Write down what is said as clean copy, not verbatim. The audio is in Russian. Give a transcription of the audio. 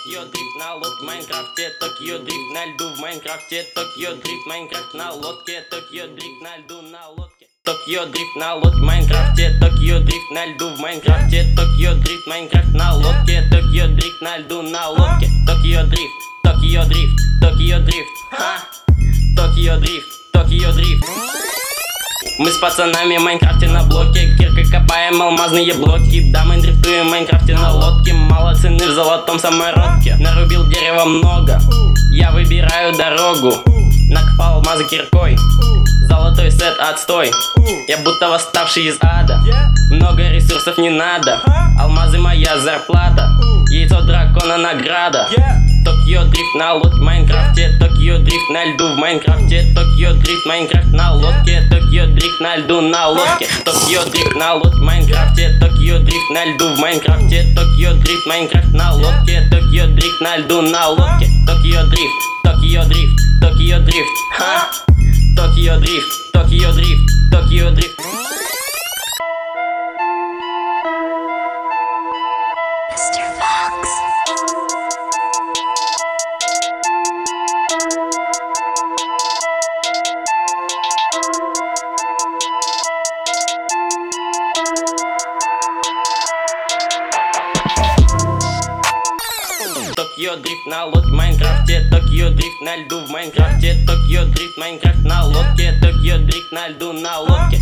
Токио дрифт на лодке в Майнкрафте, Токио дрифт на льду в Майнкрафте, Токио дрифт Майнкрафт на лодке, Токио дрифт на льду на лодке. Токио дрифт на лодке в Майнкрафте, Токио дрифт на льду в Майнкрафте, Токио дрифт Майнкрафт на лодке, Токио дрифт на льду на лодке. Токио дрифт, Токио дрифт, Токио дрифт, ха! Токио дрифт, Токио дрифт. Мы с пацанами в Майнкрафте на блоке, киркой копаем алмазные блоки. Да, мы дрифтуем в Майнкрафте на лодке, мало цены в золотом самородке. Нарубил дерева много, я выбираю дорогу, накопал алмазы киркой, золотой сет отстой. Я будто восставший из ада, много ресурсов не надо, алмазы моя зарплата, яйцо дракона награда. Токио дрифт на лодке в Майнкрафте, Токио дрифт на льду в Майнкрафте, Токио дрифт Майнкрафт на лодке, Токио дрифт на льду на лодке. Токио дрифт на лодке в Майнкрафте, Токио дрифт на льду в Майнкрафте, Токио дрифт Майнкрафт на лодке, Токио дрифт на льду на лодке. Токио дрифт, Токио дрифт, Токио дрифт, ха! Токио дрифт, Токио дрифт, Токио дрифт. Токио дрифт на лодке в Майнкрафте, Токио дрифт на льду в Майнкрафте, Токио дрифт Майнкрафт на лодке, Токио дрифт на льду на лодке.